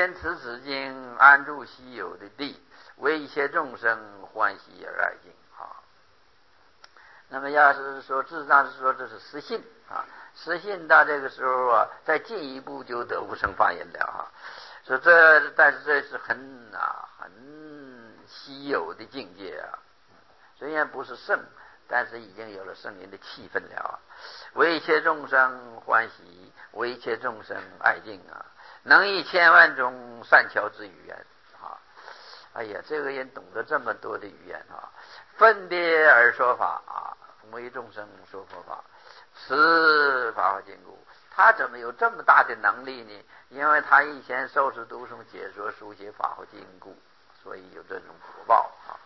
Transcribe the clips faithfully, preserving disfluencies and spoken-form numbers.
见此此经，安住稀有的地，为一切众生欢喜而爱敬啊。那么要是说事实上是说这是实信啊，实信到这个时候啊，再进一步就得无生法忍了啊。说这但是这是很啊很稀有的境界啊，虽然不是圣，但是已经有了圣人的气氛了啊。为一切众生欢喜，为一切众生爱敬啊，能以千万种善巧之语言啊。哎呀，这个人懂得这么多的语言啊，分别而说法啊，为众生说佛法，此法华经故。他怎么有这么大的能力呢？因为他以前受持读诵解说书写法华经故，所以有这种福报啊。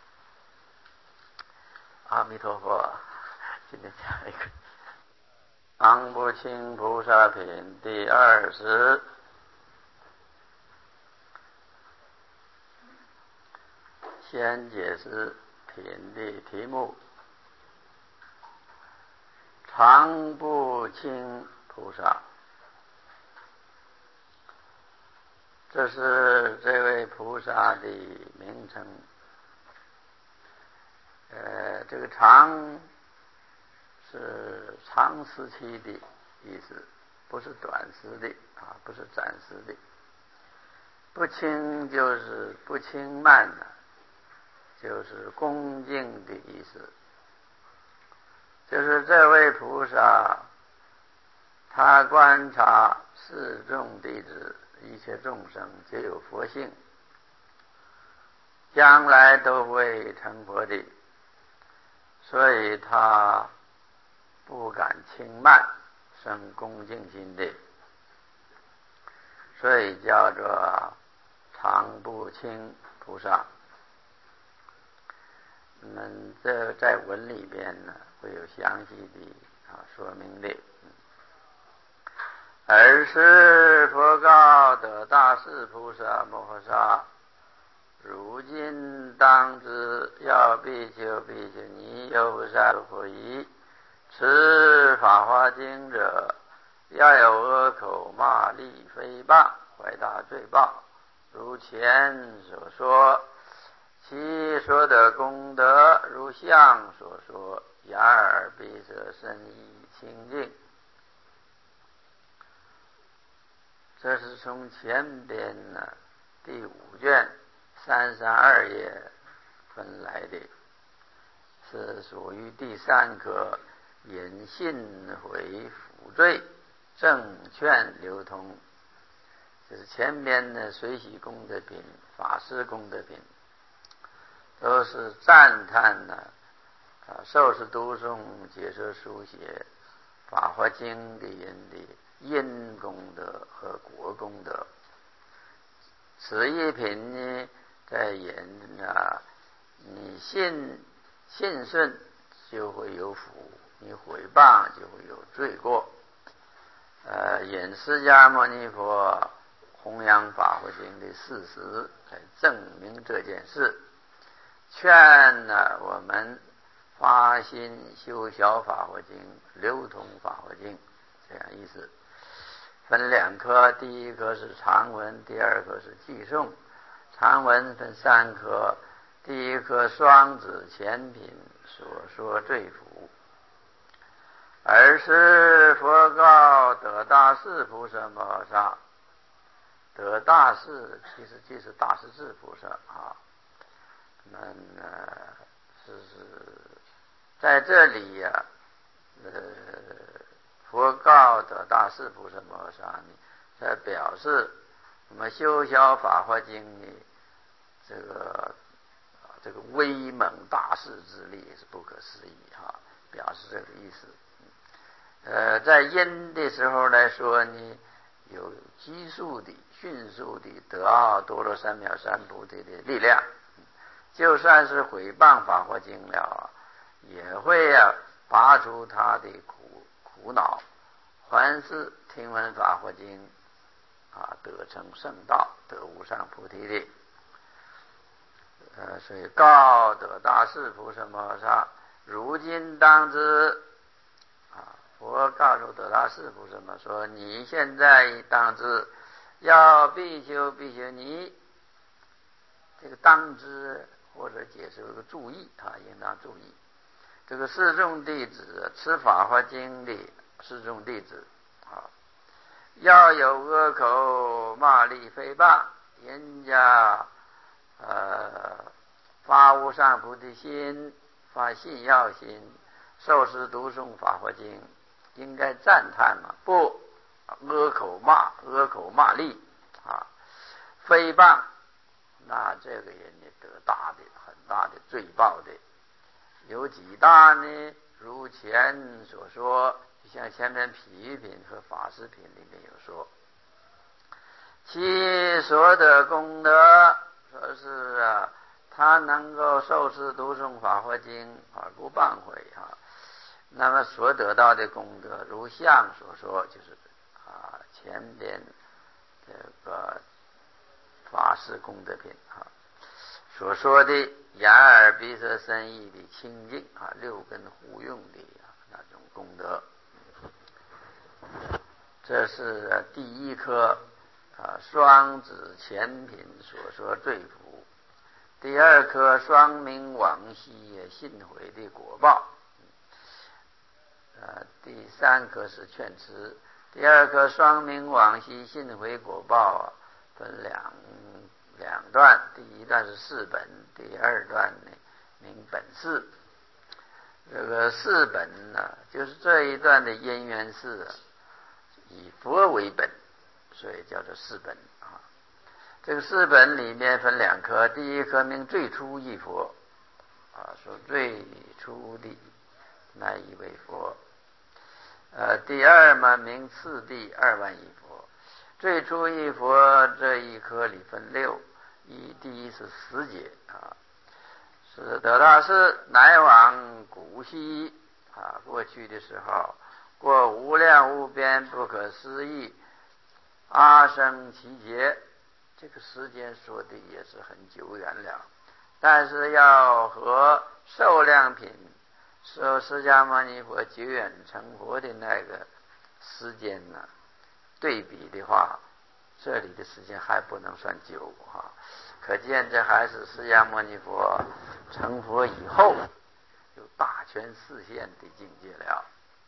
阿弥陀佛，今天讲一个常不轻菩萨品第二十。先解释品的题目：常不轻菩萨。这是这位菩萨的名称。呃，这个长是长时期的意思，不是短时的啊，不是暂时的。不轻就是不轻慢呢、啊，就是恭敬的意思。就是这位菩萨，他观察四众弟子，一切众生皆有佛性，将来都会成佛的，所以他不敢轻慢，生恭敬心的，所以叫做常不轻菩萨。我们这在文里边呢会有详细的啊说明的。尔时佛告得大士菩萨摩诃萨：如今当知，要比丘比丘尼有菩萨不疑，持法华经者，要有恶口骂詈诽谤，怀大罪报。如前所说，其所得功德如相所说，雅尔闭塞深意清净。这是从前边呢第五卷三三二页分来的，是属于第三科引信回辅罪正劝流通。就是前边的随喜功德品、法师功德品，都是赞叹呢啊受持读诵解说书写法华经的人的因功德和果功德。此一品呢，在言啊，你信信顺就会有福，你毁谤就会有罪过。呃，引释迦牟尼佛弘扬法华经的事实来证明这件事，劝呢我们发心修小法华经，流通法华经，这样意思。分两科，第一科是常文，第二科是偈颂。常文分三科，第一科双子前品所说罪福。尔时佛告得大士菩萨摩诃萨，得大士其实就是大势至菩萨啊。那么呢，是是在这里呀、啊，呃。佛告得大士菩萨摩诃萨呢，在表示我们修小法华经呢，这个这个威猛大势之力是不可思议哈，表示这个意思。呃，在因的时候来说呢，有急速的、迅速的得奥多罗三藐三菩提的力量，就算是毁谤法华经了，也会啊拔出他的苦。苦恼，凡是听闻法华经啊，得成圣道，得无上菩提的。呃，所以告得大士菩萨摩诃萨，如今当知啊，佛告诉得大士菩萨摩说，你现在当知， 要必修必修尼，这个当知或者解释有个注意啊，应当注意。这个四众弟子持法华经的四众弟子啊，要有恶口骂詈诽谤，人家呃发无上菩提心，发信要心，受持读诵法华经，应该赞叹嘛？不，恶口骂，恶口骂詈啊，诽谤，那这个人呢得大的很大的罪报的。有几大呢？如前所说，就像前面皮品和法师品里面有说，其所得功德，说是啊，他能够受持读诵法华经而不谤悔啊，那么所得到的功德，如相所说，就是啊前边这个法师功德品啊所说的眼耳鼻舌身意的清净啊，六根互用的啊那种功德，这是第一科啊双子前品所说罪福。第二科双明往昔信悔的果报，呃，第三科是劝持。第二科双明往昔信悔果报啊，分两两段，第一段是四本，第二段呢明本事。这个四本呢，就是这一段的因缘是以佛为本，所以叫做四本啊。这个四本里面分两科，第一科名最初一佛啊，说最初的那一位佛。呃，第二嘛名次第二万亿佛。最初一佛这一科里分六，一第一是十节啊，是得大师乃往古稀啊，过去的时候，过无量无边不可思议阿僧祇劫，这个时间说的也是很久远了，但是要和受量品说释迦牟尼佛久远成佛的那个时间呢对比的话，这里的时间还不能算久啊，可见这还是释迦牟尼佛成佛以后有大权示现的境界了。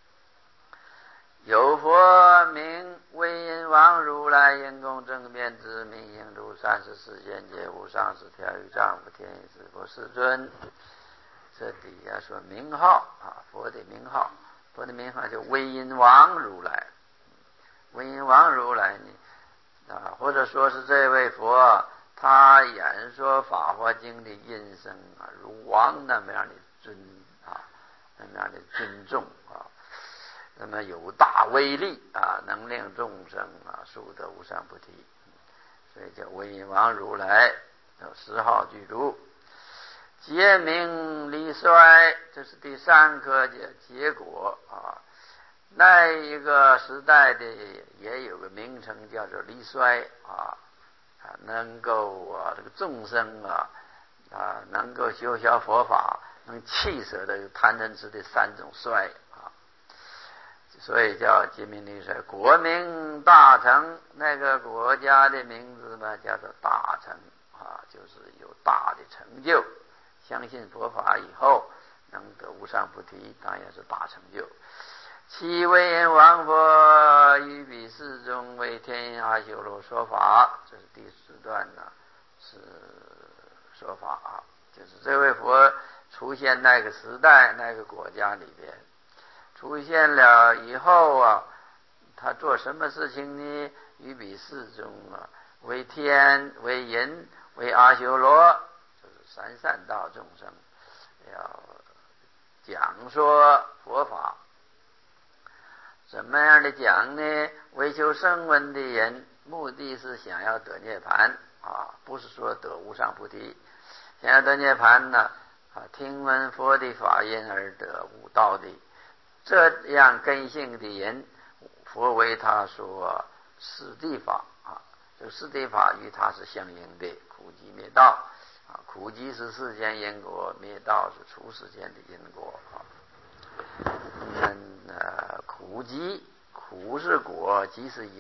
有佛名威音王如来，因功正遍知名应如三十四现界无上士调御丈夫天意是佛世尊。这底下说名号啊，佛的名号，佛的名号叫威音王如来。威音王如来呢啊，或者说是这位佛他演说法华经的音声啊，如王那么样的尊啊，那么样的尊重啊，那么有大威力啊，能令众生啊速得无上菩提，所以叫威音王如来，有十号具足。结名离衰，这是第三个结果啊。那一个时代的也有个名称叫做离衰啊，啊能够啊这个众生啊啊能够修学佛法，能弃舍的贪嗔痴的三种衰啊，所以叫结名离衰。国名大成，那个国家的名字呢叫做大成啊，就是有大的成就。相信佛法以后能得无上菩提，当然是大成就。其威音王佛于彼世中为天阿修罗说法，这是第十段呢，是说法啊，就是这位佛出现那个时代那个国家里边，出现了以后啊，他做什么事情呢？于彼世中啊，为天为人为阿修罗，三善道众生要讲说佛法，怎么样的讲呢？为求声闻的人，目的是想要得涅槃啊，不是说得无上菩提。想要得涅槃呢啊，听闻佛的法音而得悟道的，这样根性的人，佛为他说四谛法啊，这四谛法与他是相应的，苦集灭道。啊，苦集是世间因果，灭道是出世间的因果啊。嗯，呃，苦集，苦是果，集是因，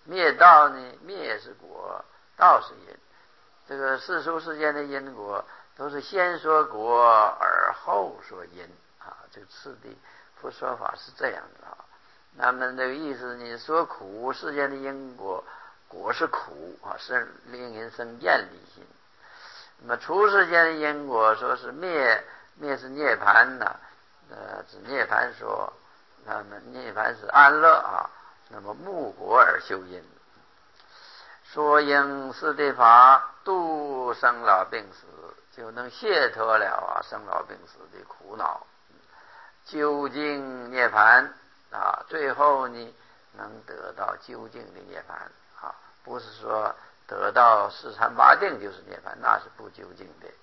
灭道呢，灭是果，道是因。这个世俗世间的因果都是先说果而后说因啊，这个次第佛说法是这样的啊。那么这个意思，你说苦世间的因果，果是苦啊，是令人生厌离心。那么出世间的因果，说是灭，灭是涅槃呐，呃，指涅槃说，那么涅槃是安乐啊。那么目果而修因，说因四谛法度生老病死，就能解脱了啊生老病死的苦恼，究竟涅槃啊，最后呢能得到究竟的涅槃啊，不是说得到四禅八定就是涅槃，那是不究竟的。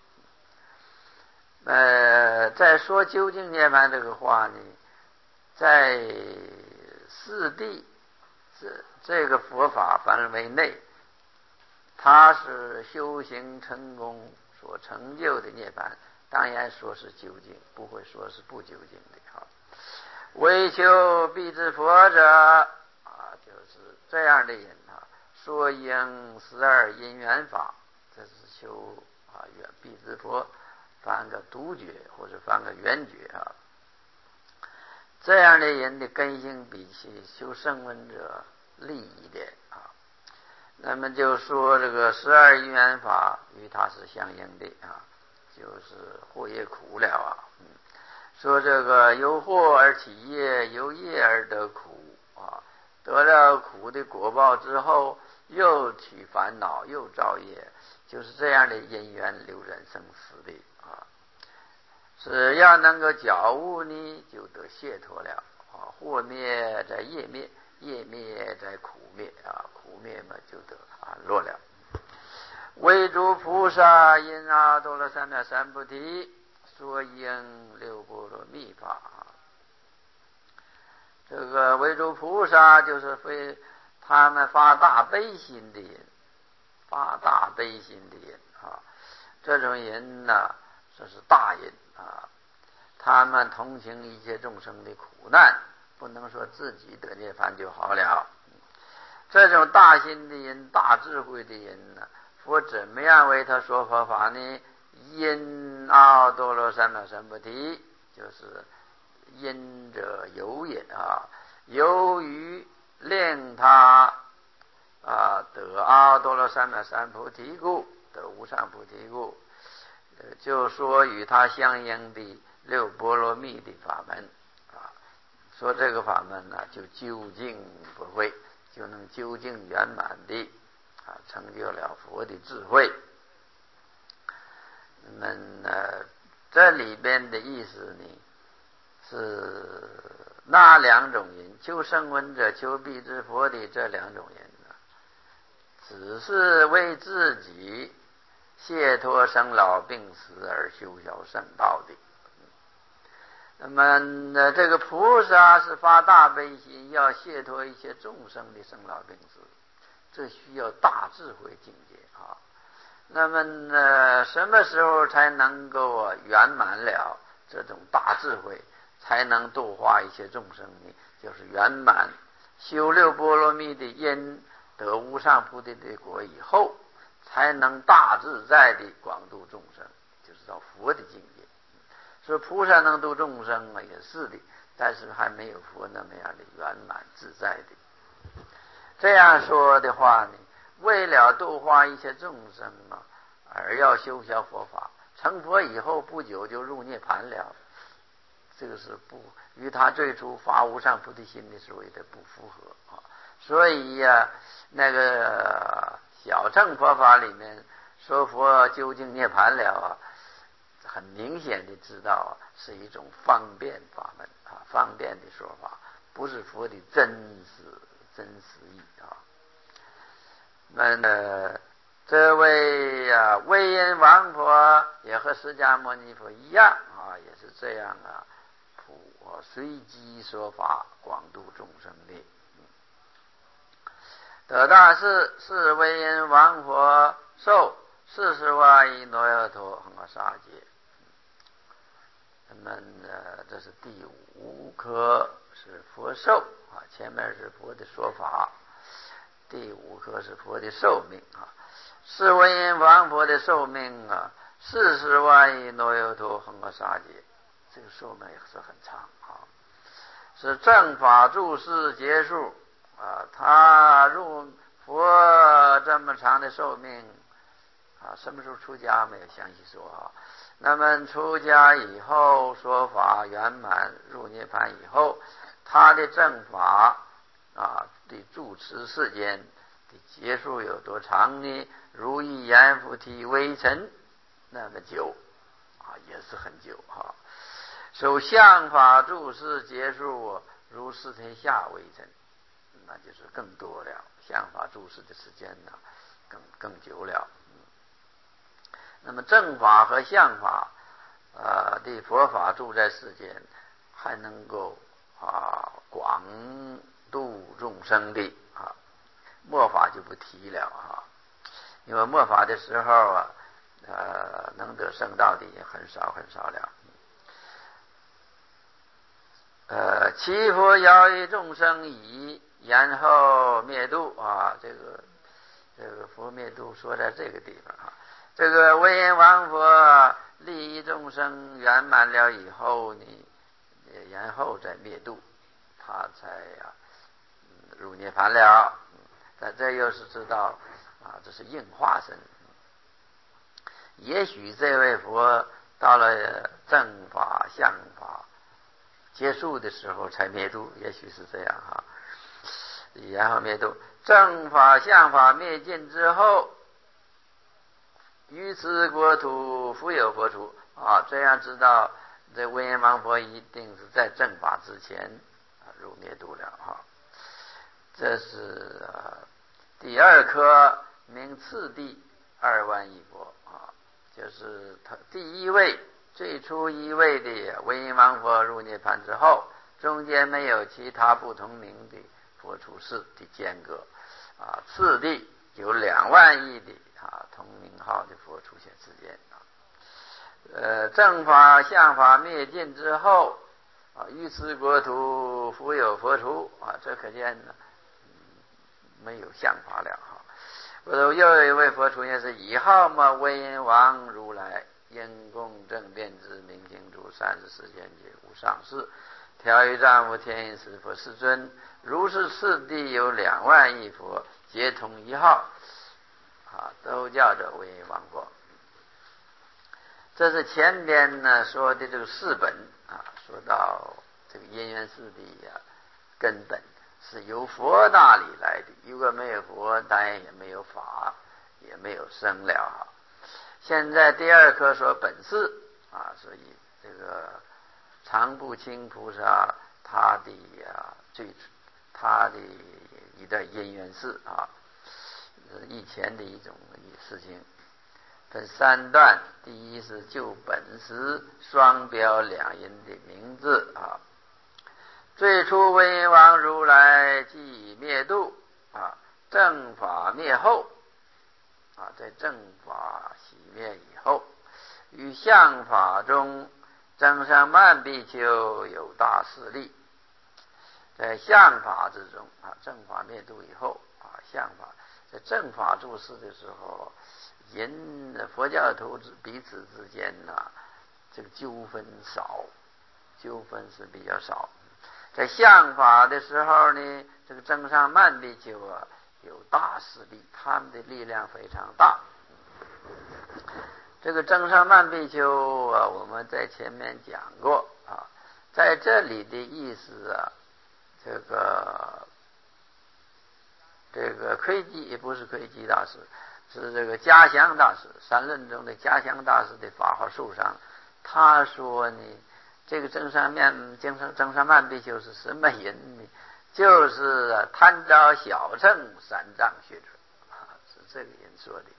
呃，再说究竟涅槃这个话呢，在四谛这这个佛法范围内，它是修行成功所成就的涅槃，当然说是究竟，不会说是不究竟的啊。为求必知佛者啊，就是这样的人啊，说应十二因缘法，这是求啊远必知佛，翻个独觉或者翻个圆觉啊。这样的人的根性比起修声闻者利一点啊。那么就说这个十二因缘法与它是相应的啊，就是祸业苦了啊。嗯，说这个由祸而起业，由业而得苦啊，得了苦的果报之后，又起烦恼，又造业，就是这样的因缘流转生死的啊。只要能够觉悟呢，就得解脱了啊。祸灭在业灭，业灭在苦灭啊，苦灭嘛就得啊落了。为诸菩萨因阿多罗三藐三菩提说应六波罗蜜法。这个为诸菩萨就是非他们发大悲心的人，发大悲心的人啊，这种人呢，这是大人啊，他们同情一切众生的苦难，不能说自己得涅槃就好了。这种大心的人，大智慧的人呢，佛怎么样为他说佛法呢？因阿多罗三藐三菩提，就是因者有也啊，由于令他啊得阿多罗三藐三菩提故，得无上菩提故，就说与他相应的六波罗蜜的法门啊，说这个法门呢，就究竟不会，就能究竟圆满的啊，成就了佛的智慧。那么呢，这里边的意思呢，是那两种人，求声闻者、求必知佛的这两种人呢，只是为自己解脱生老病死而修小圣道的。那么呢，这个菩萨是发大悲心，要解脱一切众生的生老病死，这需要大智慧境界啊。那么呢，什么时候才能够圆满了这种大智慧，才能度化一切众生呢？就是圆满修六波罗蜜的因，得无上菩提的果以后，才能大自在的广度众生，就是到佛的境界。说菩萨能度众生啊，也是的，但是还没有佛那么样的圆满自在的。这样说的话呢，为了度化一切众生啊，而要修学佛法，成佛以后不久就入涅槃了，这个是不与他最初发无上菩提心的时候的不符合啊。所以呀、啊，那个小乘佛法里面说佛究竟涅槃了啊，很明显的知道啊，是一种方便法门啊，方便的说法，不是佛的真实真实意啊。那么这位啊威严王佛也和释迦牟尼佛一样啊，也是这样啊，普随机说法，广度众生的。得大士是威严王佛受四十万亿挪亚陀恒沙劫。那么呢，这是第五颗是佛受啊，前面是佛的说法。 第五颗是佛的寿命啊，是文音王佛的寿命啊，四十万亿罗由陀恒河沙劫，这个寿命也是很长啊。是正法住世结束啊，他入佛这么长的寿命啊，什么时候出家没有详细说啊。那么出家以后说法圆满入涅槃以后，他的正法啊的住持世间的结束有多长呢？如意阎浮提微尘那么久啊，也是很久哈。受相法住世结束如四天下微尘，那就是更多了，相法住世的时间呢更更久了。那么正法和相法呃的佛法住在世间，还能够啊广度众生的啊，末法就不提了啊，因为末法的时候啊，呃能得圣道的也很少很少了。呃，其佛摇曳众生已，然后灭度啊，这个这个佛灭度说在这个地方啊。这个文音王佛利益众生圆满了以后呢，然后再灭度，他才呀、嗯、入涅槃了。但这又是知道啊，这是应化身。也许这位佛到了正法相法结束的时候才灭度，也许是这样哈。然后灭度，正法相法灭尽之后，于此国土复有佛出啊，这样知道这文音王佛一定是在正法之前入灭度了哈。这是、啊、第二颗名次第二万亿佛啊，就是他第一位最初一位的文音王佛入涅槃之后，中间没有其他不同名的佛出世的间隔啊，次第有两万亿的啊同名号的佛出现之间啊。呃，正法相法灭尽之后啊，于此国土复有佛出啊，这可见呢、嗯、没有相法了哈。又有一位佛出现是以号嘛文音王如来，因共正遍知明行住三十世间界无上士，调御丈夫天音师佛世尊，如是次第有两万亿佛，皆同一号啊，都叫做文音王佛。这是前边呢说的这个四本啊，说到这个因缘四谛啊，根本是由佛那里来的，如果没有佛，当然也没有法，也没有生了啊。现在第二颗说本事啊，所以这个常不轻菩萨他的啊最他的一段因缘事啊，以前的一种事情。分三段，第一是就本时双标两音的名字啊。最初文音王如来即灭度啊，正法灭后啊，在正法熄灭以后，于相法中增上慢比丘有大势力。在相法之中啊，正法灭度以后啊，相法在正法住世的时候，人佛教徒彼此之间呢、啊，这个纠纷少，纠纷是比较少。在相法的时候呢，这个增上慢比丘啊有大势力，他们的力量非常大。这个增上慢比丘啊，我们在前面讲过啊，在这里的意思啊，这个这个窥基也不是窥基大师，是这个迦香大师，三论中的迦香大师的法华树上，他说呢，这个增上慢增上增上慢比丘是什么人呢？就是啊贪着小乘三藏学者啊，是这个人说的。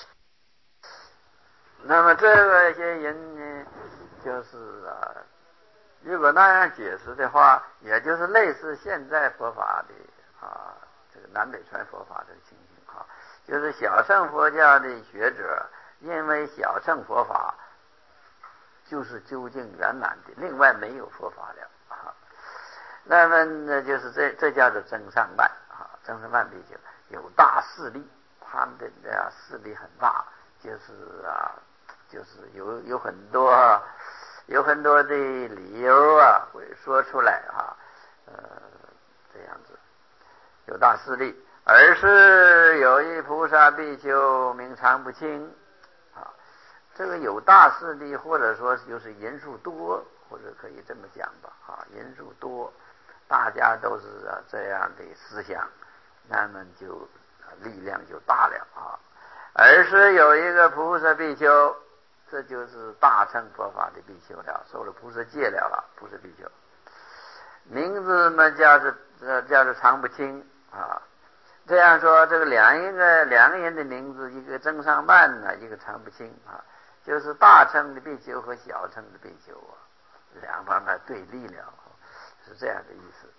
那么这个些人呢，就是啊，如果那样解释的话，也就是类似现在佛法的啊，这个南北传佛法的情形啊，就是小乘佛教的学者，因为小乘佛法就是究竟圆满的，另外没有佛法了啊。那么呢，就是这这叫做增上慢啊，增上慢比丘。 有大势力，他们的啊势力很大，就是啊，就是有有很多有很多的理由啊会说出来啊，呃，这样子有大势力。而是有一菩萨比丘名常不清啊，这个有大势力，或者说就是人数多，或者可以这么讲吧啊，人数多，大家都是啊这样的思想，那么就力量就大了啊。而是有一个菩萨比丘，这就是大乘佛法的比丘了，受了菩萨戒了了，菩萨比丘，名字嘛叫做呃叫做常不清啊。这样说，这个两一个两个人的名字，一个增上慢呢，一个常不清啊，就是大乘的比丘和小乘的比丘啊，两方面对立了，是这样的意思。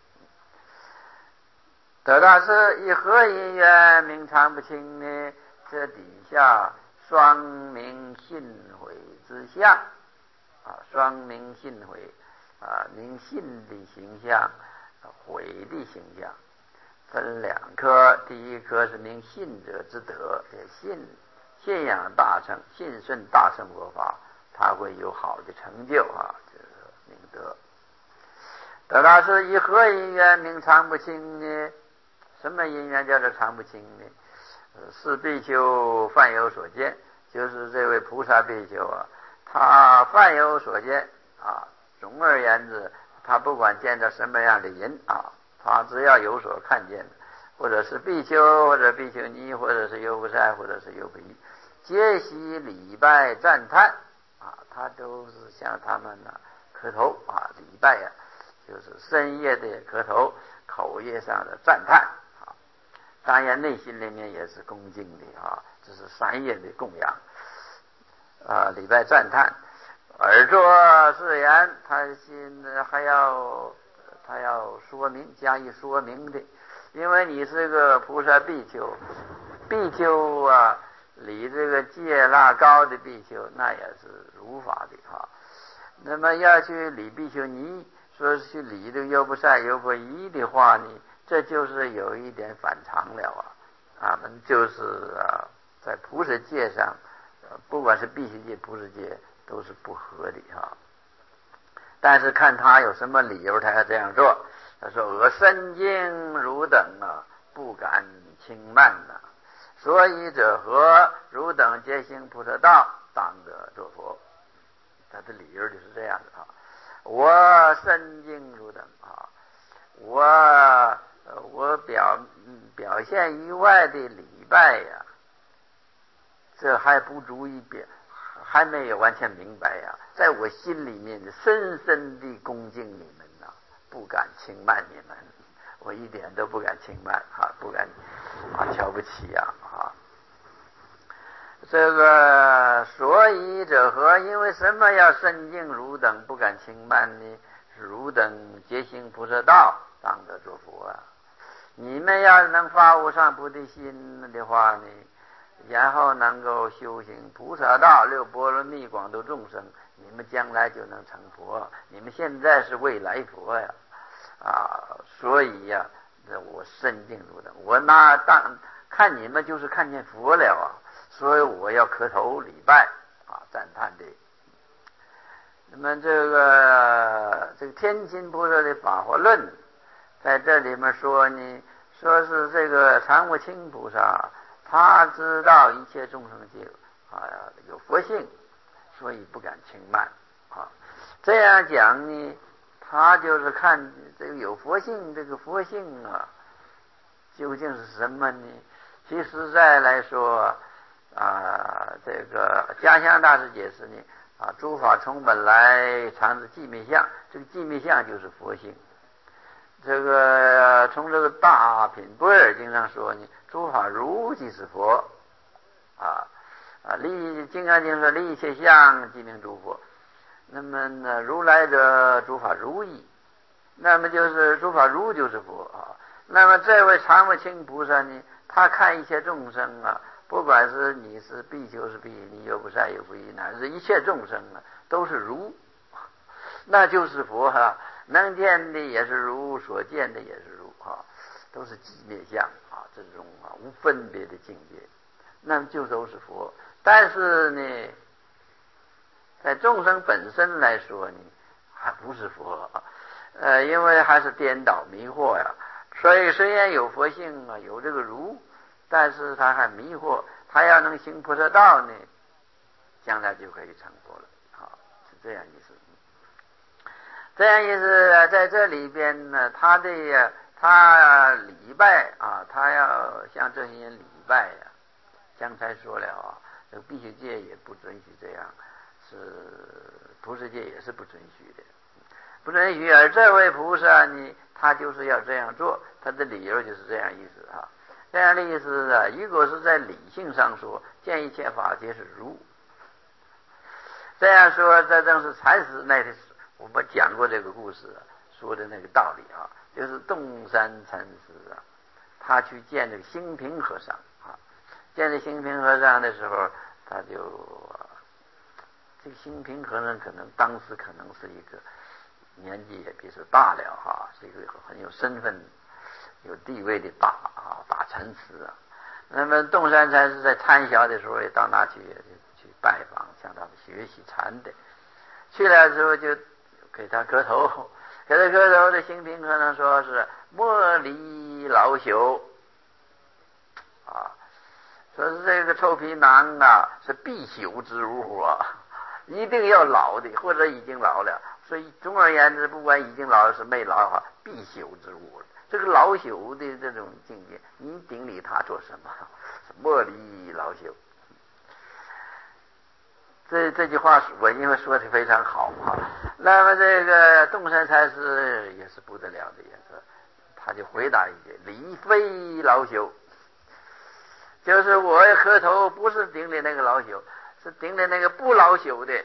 得大师以何因缘名常不清呢？这底下双明信悔之相啊，双明信悔啊，明信的形象，悔的形象。分两科，第一科是明信者之德，信信仰大乘，信顺大乘佛法，他会有好的成就啊，这是明德。得大师以何因缘名常不清呢？什么因缘叫做常不清呢？是比丘犯有所见，就是这位菩萨比丘啊，他犯有所见啊，总而言之，他不管见到什么样的人啊，他只要有所看见，或者是比丘，或者比丘尼，或者是优婆塞，或者是优婆夷，皆悉礼拜赞叹啊，他都是向他们呢、啊、磕头啊，礼拜呀、啊，就是深夜的磕头，口业上的赞叹啊，当然内心里面也是恭敬的啊，这是三业的供养啊，礼拜赞叹。耳作是言，他心还要他要说明，加以说明的，因为你是个菩萨比丘，比丘啊，礼这个戒腊高的比丘，那也是如法的哈。那么要去礼比丘尼，说是去礼这个优婆塞、优婆夷的话呢，这就是有一点反常了啊。他们就是啊，在菩萨戒上，不管是比丘戒、菩萨戒，都是不合的哈。但是看他有什么理由他要这样做。他说我身经汝等啊，不敢轻慢呐、啊，所以者何？汝等皆行菩萨道，当得作佛。他的理由就是这样的啊。我身经汝等啊，我我表表现于外的礼拜呀、啊，这还不足以表，还没有完全明白呀、啊，在我心里面深深地恭敬你们呐、啊，不敢轻慢你们，我一点都不敢轻慢啊，不敢啊瞧不起呀 啊, 啊。这个所以者何？因为什么要深敬汝等，不敢轻慢呢？汝等皆行菩萨道，当得作佛啊！你们要能发无上菩提心的话呢，然后能够修行菩萨道，六波罗蜜，广度众生，你们将来就能成佛。你们现在是未来佛呀！啊，所以呀、啊，我深敬汝等，我那当看你们就是看见佛了啊！所以我要磕头礼拜啊，赞叹的。那么这个这个天津菩萨的法华论在这里面说呢，说是这个常不清菩萨，他知道一切众生皆啊有佛性，所以不敢轻慢啊。这样讲呢，他就是看这个有佛性，这个佛性啊，究竟是什么呢？其实在来说。啊，这个家乡大师解释呢，啊，诸法从本来常是寂灭相，这个寂灭相就是佛性。这个从这个大品般若经上说呢，诸法如即是佛，啊啊，立金刚经说立一切相即名诸佛。那么呢，如来者诸法如意，那么就是诸法如就是佛啊。那么这位常不清菩萨呢，他看一切众生啊。不管是你是比丘是比你优婆塞优婆夷，乃至一切众生啊，都是如，那就是佛哈、啊。能见的也是如，所见的也是如啊。 都是寂灭相啊，这种啊无分别的境界，那么就都是佛。但是呢，在众生本身来说呢，还不是佛，呃，因为还是颠倒迷惑呀。所以虽然有佛性啊，有这个如，但是他还迷惑，他要能行菩萨道呢，将来就可以成佛了。好，是这样意思。这样意思，在这里边呢，他的他礼拜啊，他要向这些人礼拜呀、啊。刚才说了啊，这个辟邪戒也不准许这样，是菩萨戒也是不准许的，不准许。而这位菩萨呢，他就是要这样做，他的理由就是这样意思啊。这样的意思啊，如果是在理性上说，见一切法皆是如，这样说，这正是禅师那天我们讲过这个故事、啊、说的那个道理啊，就是洞山禅师啊，他去见这个兴平和尚啊，见这兴平和尚的时候，他就、啊、这个兴平和尚可能当时可能是一个年纪也比较大了哈、啊，是一个很有身份、有地位的大啊大禅师啊。那么洞山禅师在参晓的时候也到那去去拜访，向他们学习禅的。去了之后就给他磕头，给他磕头的兴平和尚说是莫离老朽啊，说是这个臭皮囊啊是必朽之物啊，一定要老的或者已经老了。所以总而言之，不管已经老了是没老啊，必朽之物。这个老朽的这种境界，你顶礼他做什么？莫离老朽。这这句话我因为说的非常好啊。那么这个洞山禅师也是不得了的，也是，他就回答一句：礼非老朽。就是我磕头不是顶礼那个老朽，是顶礼那个不老朽的。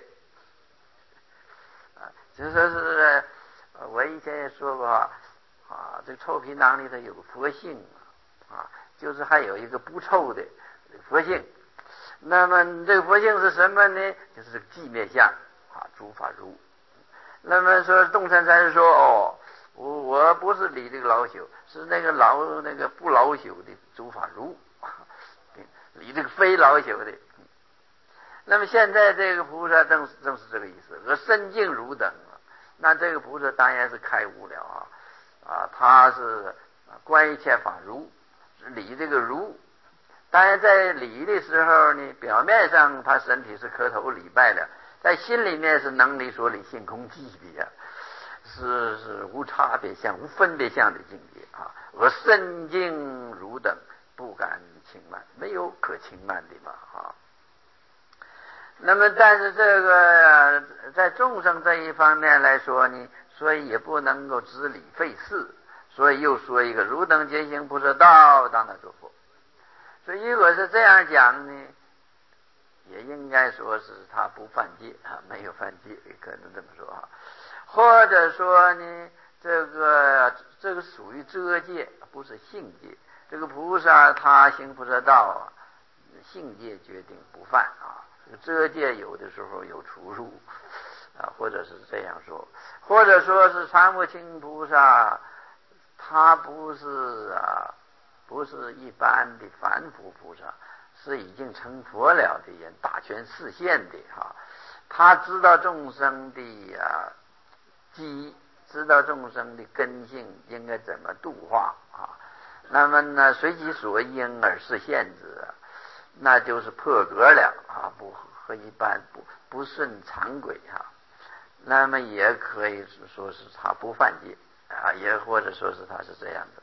啊，就说是我以前也说过啊，这个臭皮囊里头有个佛性啊，就是还有一个不臭的佛性。那么这个佛性是什么呢？就是这个寂灭相啊，诸法如。那么说洞山禅师说哦，我我不是理这个老朽，是那个老那个不老朽的诸法如，理这个非老朽的。那么现在这个菩萨正是正是这个意思，和身净如等。那这个菩萨当然是开悟了啊啊，他是观一切法如，理这个如。当然在礼的时候呢，表面上他身体是磕头礼拜的，在心里面是能理所理性空寂的呀，是是无差别相无分别相的境界啊。而身净如等，不敢轻慢，没有可轻慢的嘛啊。那么但是这个在众生这一方面来说呢，所以也不能够知理废事，所以又说一个如等觉行菩萨道，当他做佛。所以如果是这样讲呢，也应该说是他不犯戒啊，没有犯戒，可能这么说啊。或者说呢，这个这个属于遮戒，不是性戒。这个菩萨他行菩萨道啊，性戒决定不犯啊。这个遮戒有的时候有出入啊，或者是这样说，或者说是参不清菩萨，他不是啊。不是一般的凡夫菩萨，是已经成佛了的人，大权示现的哈、啊。他知道众生的啊机，知道众生的根性应该怎么度化啊。那么呢，随其所因而示现之，那就是破格了啊，不和一般不不顺常轨哈、啊。那么也可以说是他不犯戒啊，也或者说是他是这样的。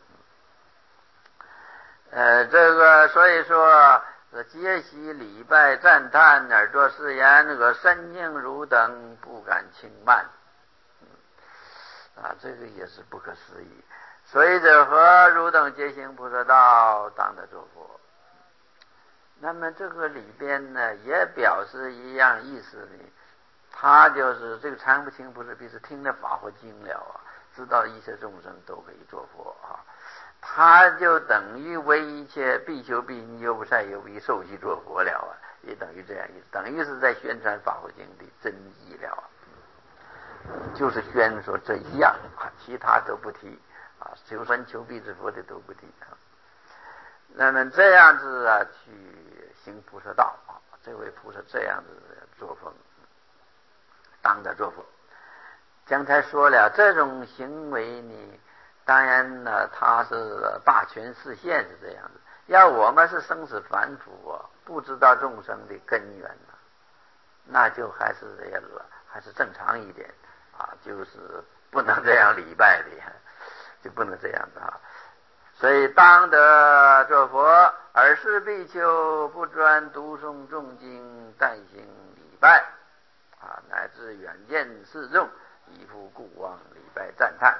呃，这个所以说，皆悉礼拜赞叹，耳朵是言，那个身净如等，不敢轻慢。嗯、啊，这个也是不可思议。所以者何如等皆行菩萨道，当得作佛。那么这个里边呢，也表示一样意思呢。他就是这个参不清菩萨，必是听了法华经了啊，知道一切众生都可以做佛啊。他就等于为一切必求必应犹不善犹必受其作佛了啊，也等于这样意思，等于是在宣传法华经的真意了啊，就是宣说这一样啊，其他都不提啊，求分求必之佛的都不提啊。那么这样子啊，去行菩萨道啊，这位菩萨这样子作风，当着作风。刚才说了，这种行为呢，当然呢，他是大权示现是这样子。要我们是生死凡夫啊，不知道众生的根源呢，那就还是这样子，还是正常一点啊，就是不能这样礼拜的，就不能这样的啊。所以当得作佛，尔时必求不专读诵众经，但行礼拜啊，乃至远见示众，以复故往礼拜赞叹。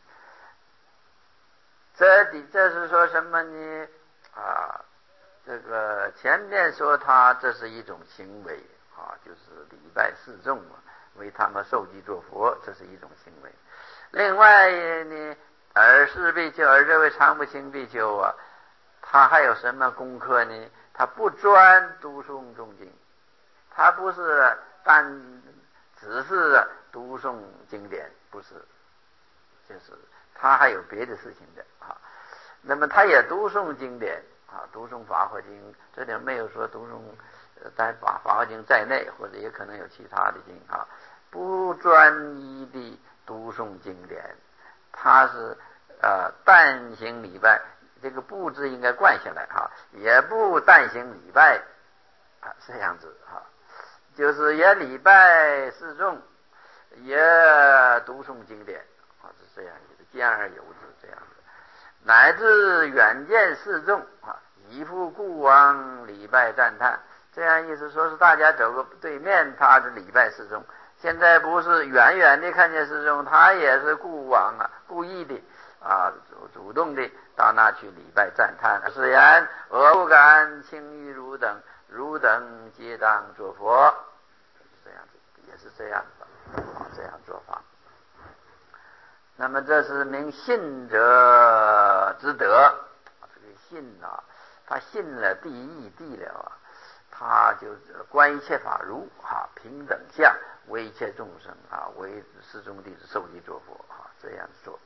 这的这是说什么呢？啊，这个前面说他这是一种行为啊，就是礼拜示众嘛，为他们受记作佛，这是一种行为。另外呢，尔时必求，而这位常不轻必求啊，他还有什么功课呢？他不专读诵众经，他不是单只是读诵经典，不是，就是他还有别的事情的啊。那么他也读诵经典啊，读诵法华经，这点没有说读诵在法法华经在内，或者也可能有其他的经啊，不专一的读诵经典，他是呃但行礼拜，这个不字应该冠下来哈，也不但行礼拜啊，这样子哈，就是也礼拜示众，也读诵经典啊，是这样一个兼而有之这样子。乃至远见示众啊，以复故往礼拜赞叹，这样意思说是大家走个对面，他是礼拜示众。现在不是远远的看见示众，他也是故往啊，故意的啊，主主动的到那去礼拜赞叹。是言我不敢轻于汝等，汝等皆当作佛，是这样子，也是这样的啊，这样做法。那么这是名信者之德，这个信啊，他信了第一义了啊，他就观一切法如啊平等相，为一切众生啊，为释众弟子受记作佛啊，这样做。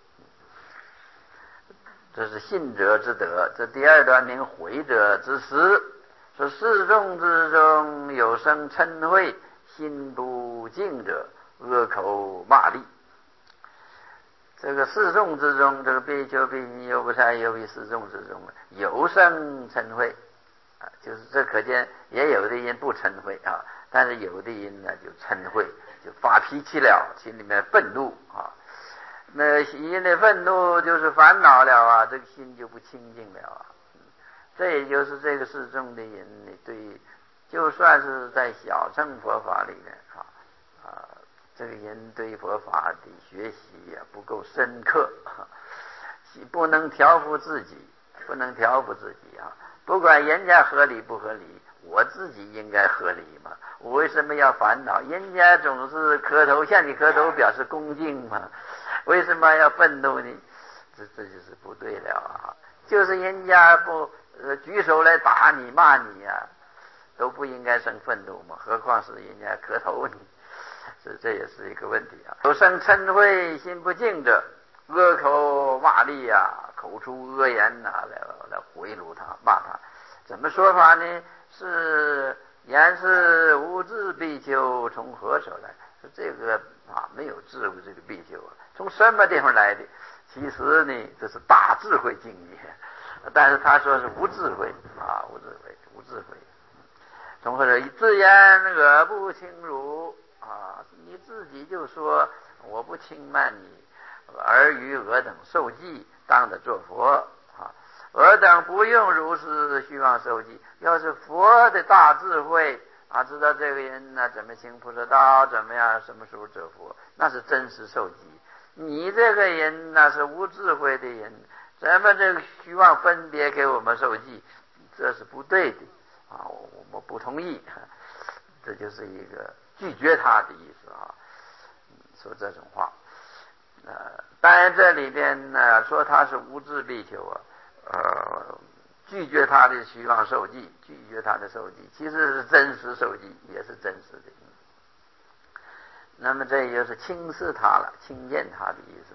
这是信者之德。这第二段名毁者之实，说示众之中有生嗔恚，心不净者，恶口骂詈。这个示众之中，这个比丘比尼优不善优比示众之中有生嗔恚啊，就是这可见也有的人不嗔恚啊，但是有的人呢就嗔恚，就发脾气了，心里面愤怒啊。那因的愤怒就是烦恼了啊，这个心就不清净了啊。这也就是这个示众的人呢，对，就算是在小乘佛法里面啊啊。这个人对佛法的学习啊不够深刻，不能调伏自己，不能调伏自己啊！不管人家合理不合理，我自己应该合理嘛。我为什么要烦恼？人家总是磕头向你磕头表示恭敬嘛，为什么要愤怒呢？这这就是不对了啊！就是人家不呃举手来打你骂你啊，都不应该生愤怒嘛，何况是人家磕头你。这这也是一个问题啊！有生嗔恚，心不净者，恶口骂詈啊，口出恶言呐、啊，来来回辱他，骂他。怎么说法呢？是言是无智比丘从何所来？说这个啊没有智慧这个比丘啊，从什么地方来的？其实呢，这是大智慧境界，但是他说是无智慧啊，无智慧，无智慧。从何者？自言恶不轻辱。啊，你自己就说我不轻慢你，而于尔等受记，当得作佛啊！尔等不用如是虚妄受记，要是佛的大智慧啊，知道这个人呢怎么行菩萨道，怎么样什么时候折佛，那是真实受记。你这个人那是无智慧的人，怎么这个虚妄分别给我们受记，这是不对的啊！我我不同意，这就是一个拒绝他的意思啊，说这种话。呃，当然这里边呢说他是无智比丘啊，呃，拒绝他的虚妄受记，拒绝他的受记，其实是真实受记，也是真实的。那么这也就是轻视他了，轻贱他的意思。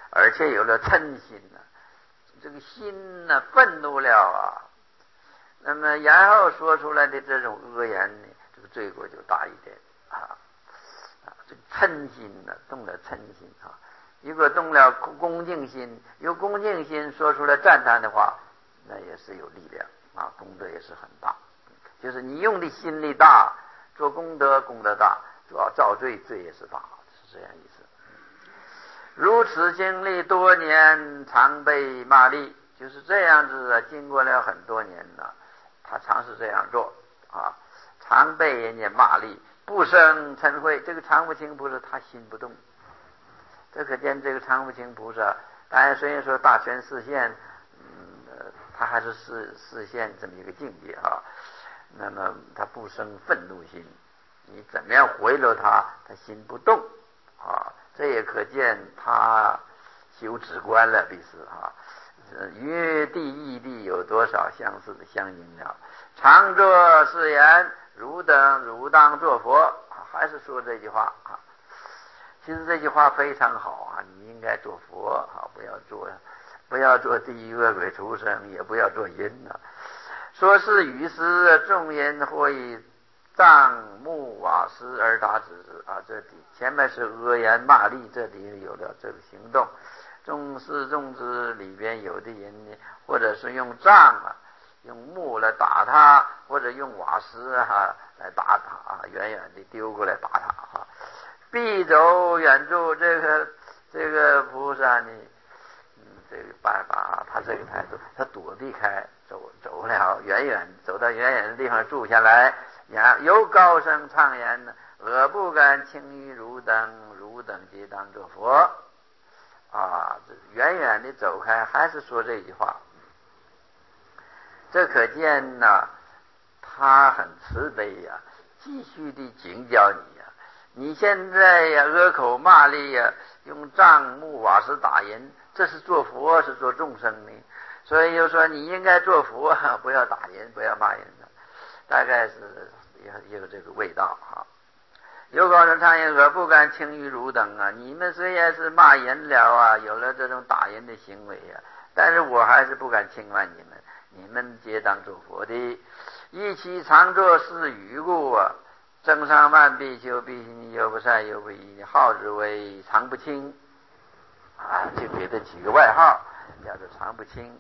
而且有了嗔心呢，这个心呢愤怒了啊，那么然后说出来的这种恶言呢，这个罪过就大一点啊。啊，这个嗔心呢，动了嗔心啊。如果动了恭敬心，有恭敬心说出来赞叹的话，那也是有力量啊，功德也是很大。就是你用的心力大，做功德功德大，主要造罪罪也是大，是这样意思。如此经历多年，常被骂力，就是这样子啊，经过了很多年呢，他常是这样做啊，常被人家骂力，不生嗔恚。这个常不轻菩萨他心不动，这可见这个常不轻菩萨，当然虽然说大权示现，嗯，他还是示示现这么一个境界啊。那么他不生愤怒心，你怎么样回了他，他心不动啊。这也可见他修止观了，必是啊。于地异地有多少相似的相应了？常作是言，汝等汝当作佛，还是说这句话啊。其实这句话非常好啊，你应该做佛啊，不要做不要做地狱恶鬼畜生，也不要做淫啊。说是于是众人或以杖木瓦石而达之啊，这里前面是恶言骂力，这里有了这个行动。众士众之里边有的人呢，或者是用杖啊，用木来打他，或者用瓦石啊来打他啊，远远的丢过来打他啊。必走远处，这个这个菩萨呢，嗯，这个办法，他这个态度，他躲避开，走走了远远，走到远远的地方住下来，然又高声唱言呢：我不敢轻于汝等，汝等皆当作佛。啊，远远的走开，还是说这句话。这可见呢，他很慈悲呀、啊，继续的警教你呀、啊。你现在呀，恶口骂力呀，用杖木瓦石打人，这是做佛，是做众生呢。所以就说你应该做佛，不要打人，不要骂人的，大概是也有这个味道哈。有高人唱言：我不敢轻于汝等啊！你们虽然是骂人了啊，有了这种打人的行为啊，但是我还是不敢轻慢你们。你们皆当作佛的，一起常作是语故啊。增上万必修，必行犹不善，犹不义，号之为常不轻啊，就给他几个外号，叫做常不轻。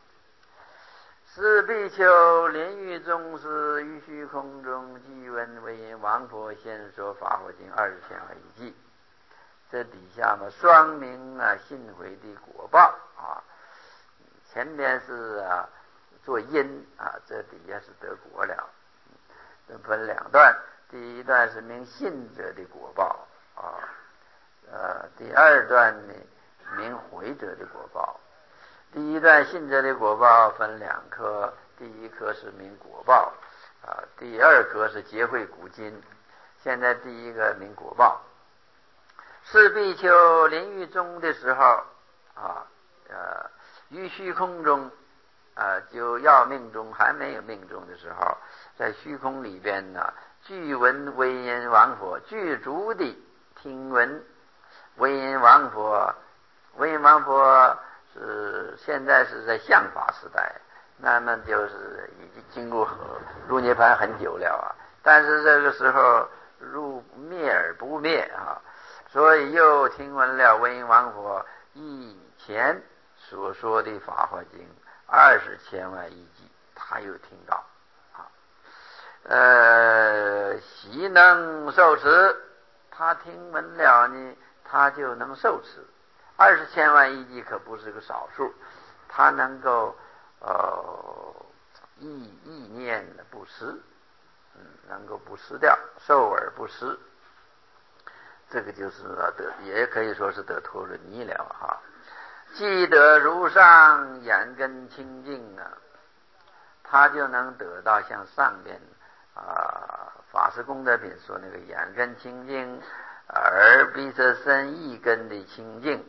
是比丘临狱中是于虚空中即闻为人王佛先说法华经二十千万一记。这底下嘛，双明啊信回的果报啊，前边是啊做因啊，这底下是得果了。这分两段，第一段是明信者的果报啊，呃，第二段呢明回者的果报。第一段信者的果报分两科，第一科是明果报啊，第二科是结会古今。现在第一个明果报，是比丘临狱中的时候啊，呃，于虚空中啊，就要命中还没有命中的时候，在虚空里边呢，具闻威严王佛，具足的听闻威严王佛，威严王佛。是现在是在相法时代，那么就是已经经过入涅槃很久了啊，但是这个时候入灭而不灭啊，所以又听闻了文音王佛以前所说的法华经二十千万亿记，他又听到啊，呃，习能受持，他听闻了呢，他就能受持。二十千万亿记可不是个少数，他能够呃意意念不失，嗯，能够不失掉，受而不失，这个就是得，也可以说是得脱了泥了哈。既得如上眼根清净啊，他就能得到像上边啊法师功德品说那个眼根清净，耳鼻舌身意根的清净。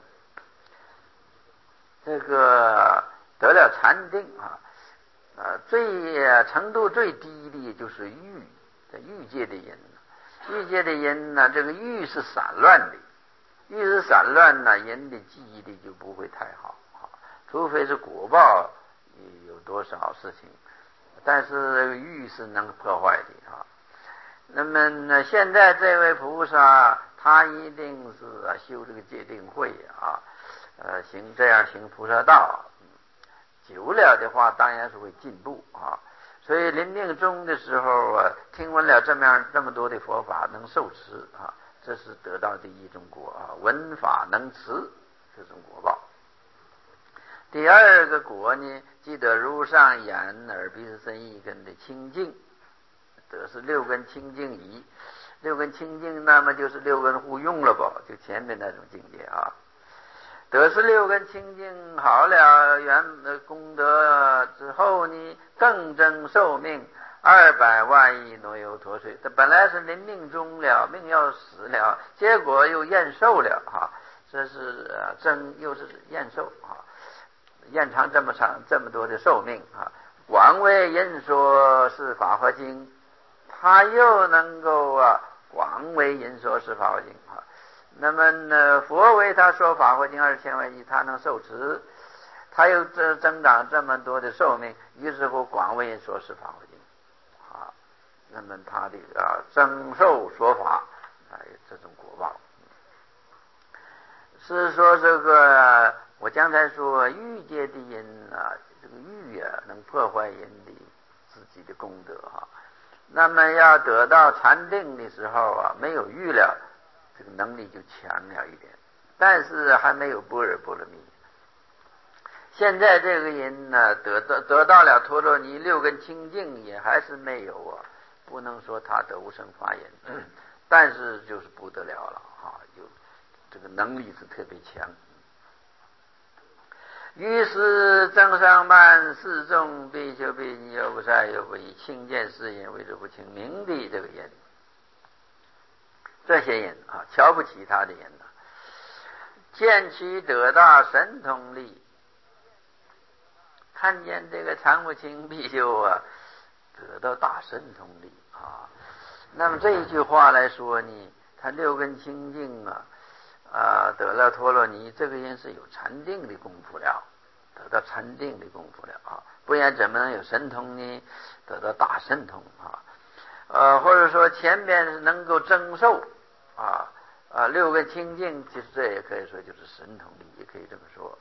这个得了禅定啊，呃，最程度最低的就是欲，这欲界的人，欲界的人呢，这个欲是散乱的， 遇事散乱呢，人的记忆力就不会太好啊，除非是果报有多少事情，但是欲是能破坏的啊。那么呢，现在这位菩萨他一定是啊修这个戒定慧啊，呃行这样行菩萨道，久了的话当然是会进步啊。所以临命终的时候啊，听闻了这么样这么多的佛法，能受持啊，这是得到第一种果啊。闻法能持这种果报。第二个果呢，记得如上眼耳鼻舌身意根的清净，得是六根清净仪。六根清净，那么就是六根互用了吧，就前面那种境界啊。得是六根清净好了，圆功德之后呢，更增寿命二百万亿挪油脱岁。这本来是临命终了，命要死了，结果又延寿了哈、啊，这是增又是延寿啊，延长这么长这么多的寿命啊。广为人说是法华经，他又能够啊广为人说是法华经啊。那么呢，佛为他说法华经二千万亿，他能受持，他又增增长这么多的寿命，于是乎广为人说是法华经啊。那么他的啊增寿说法啊这种果报，是说这个我刚才说欲界的人啊，这个欲啊能破坏人的自己的功德啊。那么要得到禅定的时候啊，没有欲了，这个能力就强了一点，但是还没有般若波罗蜜。现在这个人呢，得得得到了陀罗尼六根清净，也还是没有啊，不能说他得无生法眼，嗯、但是就是不得了了啊，有这个能力是特别强。于是增上慢四众比丘比尼又不善又不以轻见世人为之不清明的这个人，这些人啊，瞧不起他的人呢、啊，见其得大神通力，看见这个常不清比丘啊，得到大神通力啊。那么这一句话来说呢，他六根清净啊。啊，得了陀罗尼，这个人是有禅定的功夫了，得到禅定的功夫了啊，不然怎么能有神通呢？得到大神通啊，呃，或者说前面能够增寿啊啊，六根清净，其实这也可以说就是神通力，也可以这么说。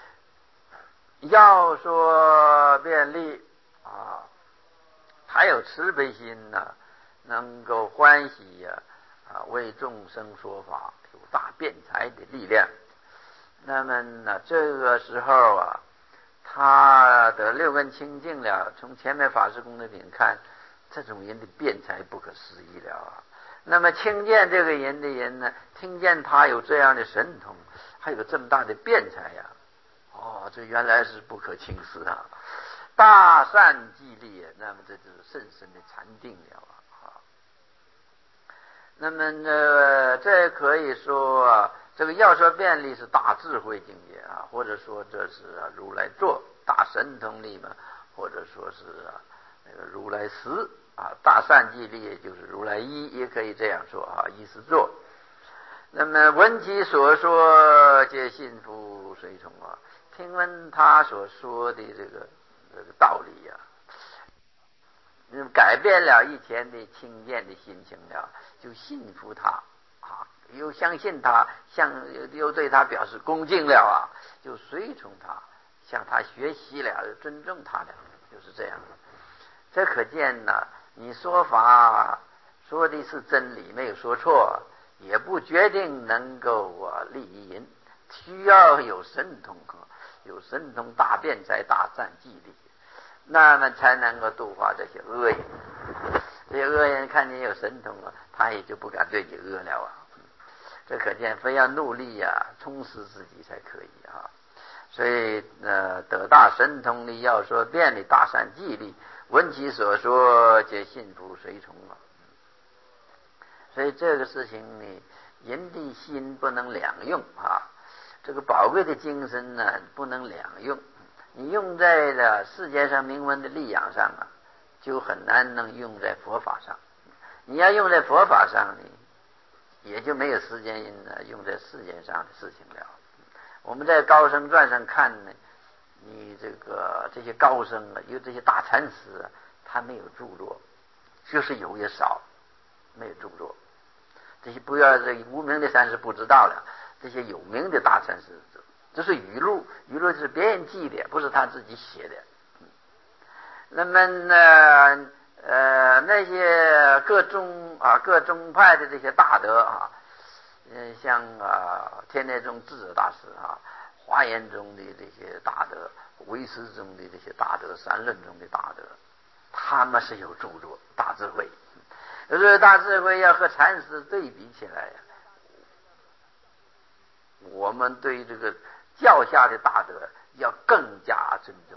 要说便利啊，还有慈悲心呢、啊，能够欢喜呀啊，为众生说法。有大辩才的力量，那么呢，这个时候啊，他的六根清净了。从前面法师功德品看，这种人的辩才不可思议了啊。那么听见这个人的人呢，听见他有这样的神通，还有这么大的辩才呀、啊，哦，这原来是不可轻视啊！大善寂力，那么这就是甚深的禅定了啊。那么呢，这可以说啊，这个要说便利是大智慧境界啊，或者说这是啊如来座大神通力嘛，或者说是啊那个如来实啊大善寂力，也就是如来一，也可以这样说啊，一是座。那么闻其所说，皆信服随从啊，听闻他所说的这个这个道理啊。改变了以前的轻贱的心情了，就信服他啊，又相信他，向又对他表示恭敬了啊，就随从他，向他学习了，尊重他了，就是这样。这可见呢，你说法说的是真理，没有说错，也不决定能够啊利益人，需要有神通，有神通大辩才大善寂力。那么才能够度化这些恶人，这些恶人看你有神通了，他也就不敢对你恶了啊。这可见非要努力啊，充实自己才可以啊。所以呃，得大神通力，要说便利大善寂力，闻其所说，皆信服随从啊。所以这个事情呢，人的心不能两用啊，这个宝贵的精神呢，不能两用。你用在了世界上名闻的利养上啊，就很难能用在佛法上。你要用在佛法上呢， 也就没有时间呢用在世间上的事情了。我们在《高僧传》上看呢，你这个这些高僧啊，有这些大禅师啊，他没有著作，就是有也少，没有著作。这些不要这无名的禅师不知道了，这些有名的大禅师，这是语录，语录是别人记的，不是他自己写的。那么呢，呃，那些各宗啊、各宗派的这些大德啊，嗯，像啊天台宗智者大师啊，华严宗的这些大德，唯识宗的这些大德，三论宗的大德，他们是有著作，大智慧。有时候大智慧要和禅师对比起来呀，我们对这个教下的大德要更加尊重，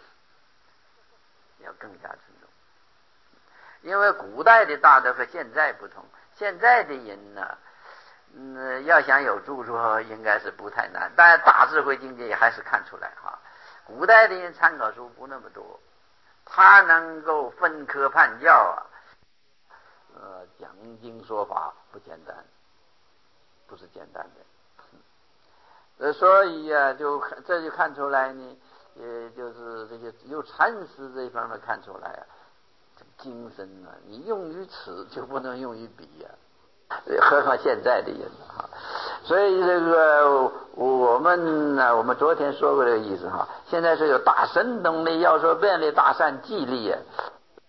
要更加尊重。因为古代的大德和现在不同，现在的人呢，嗯，要想有著作应该是不太难，但大智慧境界也还是看出来哈。古代的人参考书不那么多，他能够分科判教啊，呃，讲经说法不简单，不是简单的。呃，所以啊，就这就看出来呢，也就是这些由禅师这一方面看出来啊，这个精神啊，你用于此就不能用于彼呀、啊，何况现在的人啊。所以这个我们呢，我们昨天说过这个意思哈。现在是有大神通力，要说遍历大善寂力啊，